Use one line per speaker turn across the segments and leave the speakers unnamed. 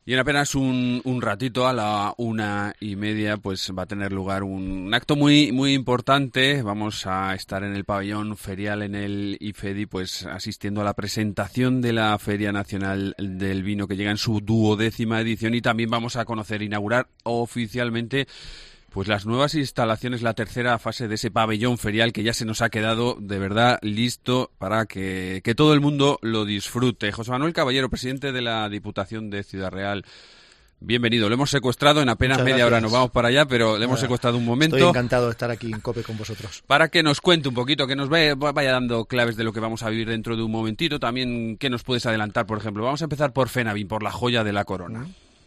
Y en apenas un ratito, a la 1:30, pues va a tener lugar un acto muy importante. Vamos a estar en el pabellón ferial en el IFEDI, pues asistiendo a la presentación de la Feria Nacional del Vino, que llega en su 12ª edición, y también vamos a inaugurar oficialmente pues las nuevas instalaciones, la tercera fase de ese pabellón ferial que ya se nos ha quedado de verdad listo para que todo el mundo lo disfrute. José Manuel Caballero, presidente de la Diputación de Ciudad Real, bienvenido. Lo hemos secuestrado, en apenas media hora nos vamos para allá, pero le hemos secuestrado un momento.
Estoy encantado de estar aquí en COPE con vosotros.
Para que nos cuente un poquito, que nos vaya dando claves de lo que vamos a vivir dentro de un momentito. También, ¿qué nos puedes adelantar, por ejemplo? Vamos a empezar por FENAVIN, por la joya de la corona.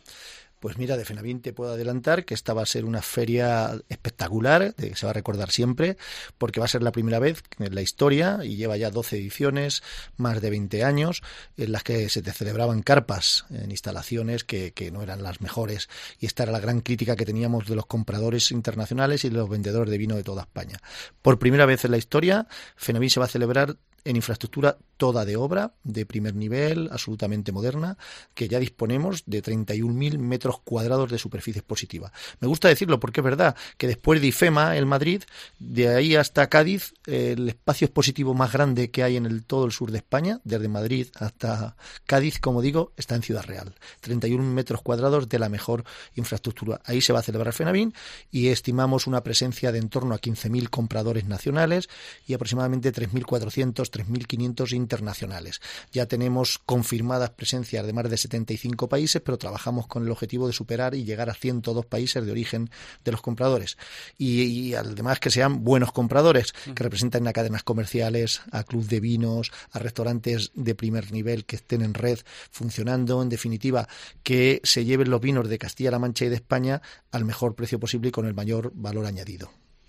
Pues mira, de FENAVIN te puedo adelantar que esta va a ser una feria espectacular, que se va a recordar siempre, porque va a ser la primera vez en la historia, y lleva ya 12 ediciones, más de 20 años, en las que se te celebraban carpas en instalaciones que no eran las mejores, y esta era la gran crítica que teníamos de los compradores internacionales y de los vendedores de vino de toda España. Por primera vez en la historia, FENAVIN se va a celebrar en infraestructura toda de obra, de primer nivel, absolutamente moderna, que ya disponemos de 31.000 metros cuadrados de superficie expositiva. Me gusta decirlo porque es verdad que después de IFEMA, en Madrid, de ahí hasta Cádiz, el espacio expositivo más grande que hay en todo el sur de España, desde Madrid hasta Cádiz, como digo, está en Ciudad Real. 31 metros cuadrados de la mejor infraestructura. Ahí se va a celebrar FENAVIN y estimamos una presencia de en torno a 15.000 compradores nacionales y aproximadamente 3.400, 3.500 internacionales. Ya tenemos confirmadas presencias de más de 75 países, pero trabajamos con el objetivo de superar y llegar a 102 países de origen de los compradores. Y además que sean buenos compradores, que representen a cadenas comerciales, a clubes de vinos, a restaurantes de primer nivel que estén en red funcionando, en definitiva, que se lleven los vinos de Castilla-La Mancha y de España al mejor precio posible y con el mayor valor añadido.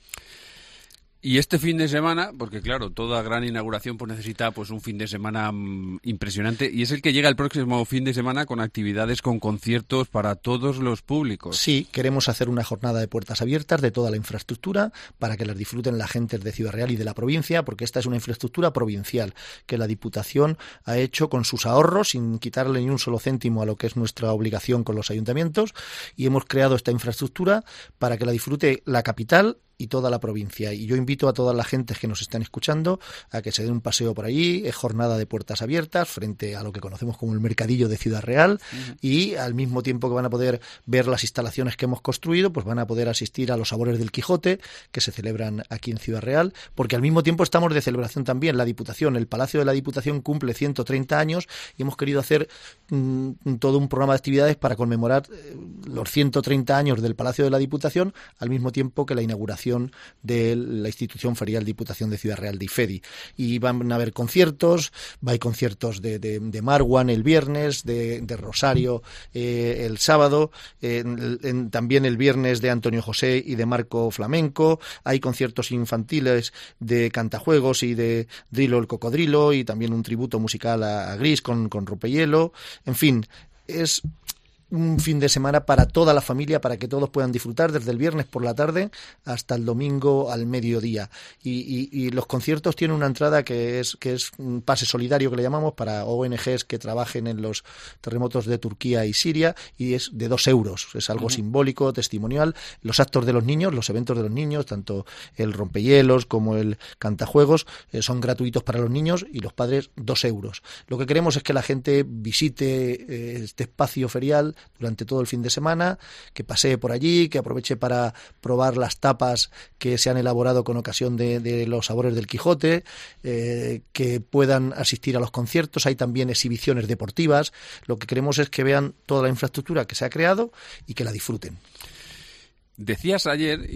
Y este fin de semana, porque claro, toda gran inauguración pues necesita pues un fin de semana impresionante, y es el que llega el próximo fin de semana con actividades, con conciertos para todos los públicos.
Sí, queremos hacer una jornada de puertas abiertas de toda la infraestructura para que las disfruten la gente de Ciudad Real y de la provincia, porque esta es una infraestructura provincial que la Diputación ha hecho con sus ahorros, sin quitarle ni un solo céntimo a lo que es nuestra obligación con los ayuntamientos, y hemos creado esta infraestructura para que la disfrute la capital y toda la provincia. Y yo invito a todas las gentes que nos están escuchando a que se den un paseo por allí. Es jornada de puertas abiertas frente a lo que conocemos como el mercadillo de Ciudad Real, y al mismo tiempo que van a poder ver las instalaciones que hemos construido, pues van a poder asistir a los Sabores del Quijote que se celebran aquí en Ciudad Real, porque al mismo tiempo estamos de celebración también la Diputación. El Palacio de la Diputación cumple 130 años y hemos querido hacer todo un programa de actividades para conmemorar los 130 años del Palacio de la Diputación, al mismo tiempo que la inauguración de la institución ferial Diputación de Ciudad Real de IFEDI. Y van a haber conciertos, hay conciertos de Marwan el viernes, de Rosario el sábado, también el viernes de Antonio José y de Marco Flamenco, hay conciertos infantiles de Cantajuegos y de Drilo el Cocodrilo, y también un tributo musical a Gris con Rompehielo. En fin, es un fin de semana para toda la familia, para que todos puedan disfrutar desde el viernes por la tarde hasta el domingo al mediodía. Y los conciertos tienen una entrada que es un pase solidario, que le llamamos, para ONGs que trabajen en los terremotos de Turquía y Siria, y es de 2 euros. Es algo simbólico, testimonial. Los actos de los niños, los eventos de los niños, tanto el rompehielos como el cantajuegos, son gratuitos para los niños, y los padres 2 euros. Lo que queremos es que la gente visite este espacio ferial durante todo el fin de semana, que pasee por allí, que aproveche para probar las tapas que se han elaborado con ocasión de los Sabores del Quijote, que puedan asistir a los conciertos. Hay también exhibiciones deportivas. Lo que queremos es que vean toda la infraestructura que se ha creado y que la disfruten.
Decías ayer,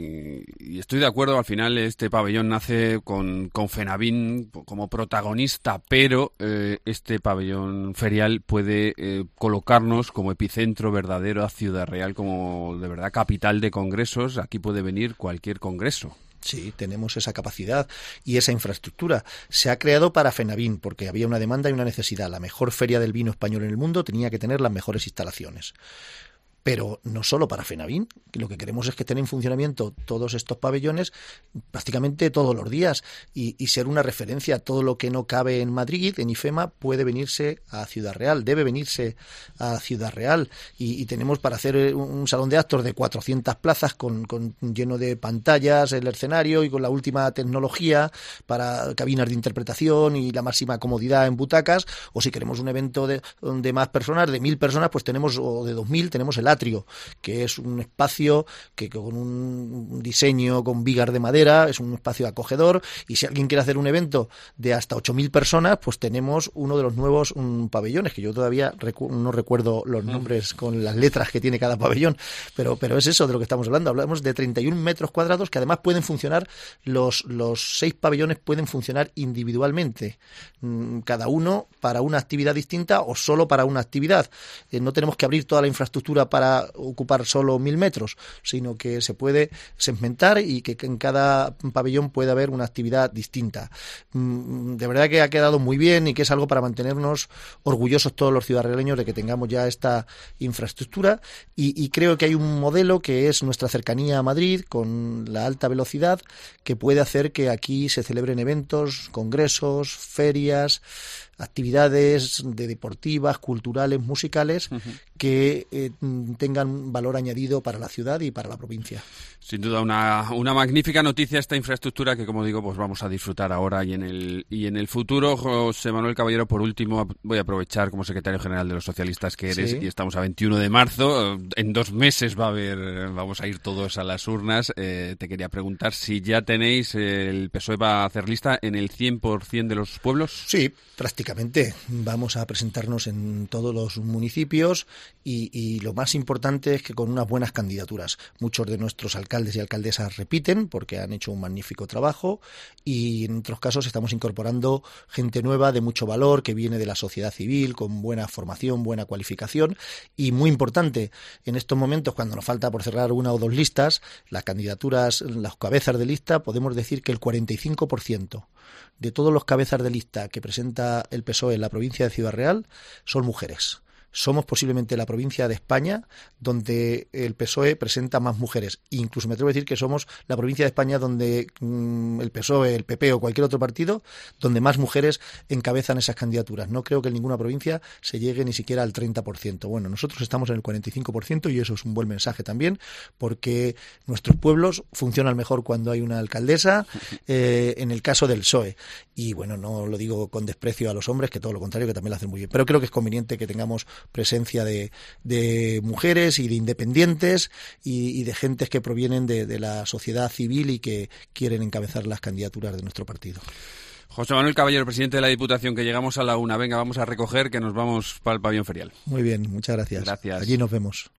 y estoy de acuerdo, al final este pabellón nace con FENAVIN como protagonista, pero este pabellón ferial puede colocarnos como epicentro verdadero a Ciudad Real, como de verdad capital de congresos. Aquí puede venir cualquier congreso.
Sí, tenemos esa capacidad y esa infraestructura. Se ha creado para FENAVIN porque había una demanda y una necesidad. La mejor feria del vino español en el mundo tenía que tener las mejores instalaciones. pero no solo para FENAVIN. Lo que queremos es que estén en funcionamiento todos estos pabellones prácticamente todos los días y ser una referencia. Todo lo que no cabe en Madrid, en IFEMA, puede venirse a Ciudad Real, debe venirse a Ciudad Real, y tenemos para hacer un salón de actos de 400 plazas con lleno de pantallas, el escenario y con la última tecnología para cabinas de interpretación y la máxima comodidad en butacas. O si queremos un evento de más personas, de 1.000 personas, pues tenemos, o de 2.000, tenemos el atrio, que es un espacio que con un diseño con vigas de madera es un espacio acogedor, y si alguien quiere hacer un evento de hasta 8.000 personas, pues tenemos uno de los nuevos pabellones, que yo todavía no recuerdo los nombres con las letras que tiene cada pabellón, pero es eso de lo que estamos hablando. Hablamos de 31 metros cuadrados que además pueden funcionar, los 6 pabellones pueden funcionar individualmente, cada uno para una actividad distinta o solo para una actividad. No tenemos que abrir toda la infraestructura para ocupar solo 1.000 metros, sino que se puede segmentar y que en cada pabellón puede haber una actividad distinta. De verdad que ha quedado muy bien y que es algo para mantenernos orgullosos todos los ciudadanos de que tengamos ya esta infraestructura, y creo que hay un modelo que es nuestra cercanía a Madrid con la alta velocidad, que puede hacer que aquí se celebren eventos, congresos, ferias, actividades deportivas, culturales, musicales, que tengan valor añadido para la ciudad y para la provincia.
Sin duda una magnífica noticia esta infraestructura que, como digo, pues vamos a disfrutar ahora y en el futuro. José Manuel Caballero, por último, voy a aprovechar como secretario general de los socialistas que eres, y estamos a 21 de marzo, en 2 meses vamos a ir todos a las urnas. Te quería preguntar si ya tenéis, el PSOE va a hacer lista en el 100% de los pueblos.
Sí, prácticamente. Vamos a presentarnos en todos los municipios y lo más importante es que con unas buenas candidaturas. Muchos de nuestros alcaldes y alcaldesas repiten porque han hecho un magnífico trabajo, y en otros casos estamos incorporando gente nueva de mucho valor que viene de la sociedad civil con buena formación, buena cualificación, y muy importante en estos momentos, cuando nos falta por cerrar 1 o 2 listas, las candidaturas, las cabezas de lista, podemos decir que el 45% de todos los cabezas de lista que presenta el PSOE en la provincia de Ciudad Real son mujeres. Somos posiblemente la provincia de España donde el PSOE presenta más mujeres. Incluso me atrevo a decir que somos la provincia de España donde el PSOE, el PP o cualquier otro partido, donde más mujeres encabezan esas candidaturas. No creo que en ninguna provincia se llegue ni siquiera al 30%. Bueno, nosotros estamos en el 45% y eso es un buen mensaje también, porque nuestros pueblos funcionan mejor cuando hay una alcaldesa, en el caso del PSOE. Y bueno, no lo digo con desprecio a los hombres, que todo lo contrario, que también lo hacen muy bien. Pero creo que es conveniente que tengamos presencia de mujeres y de independientes y de gentes que provienen de la sociedad civil y que quieren encabezar las candidaturas de nuestro partido.
José Manuel Caballero, presidente de la Diputación, que llegamos a la 1. Venga, vamos a recoger, que nos vamos para el pabellón ferial.
Muy bien, muchas gracias.
Gracias.
Allí nos vemos.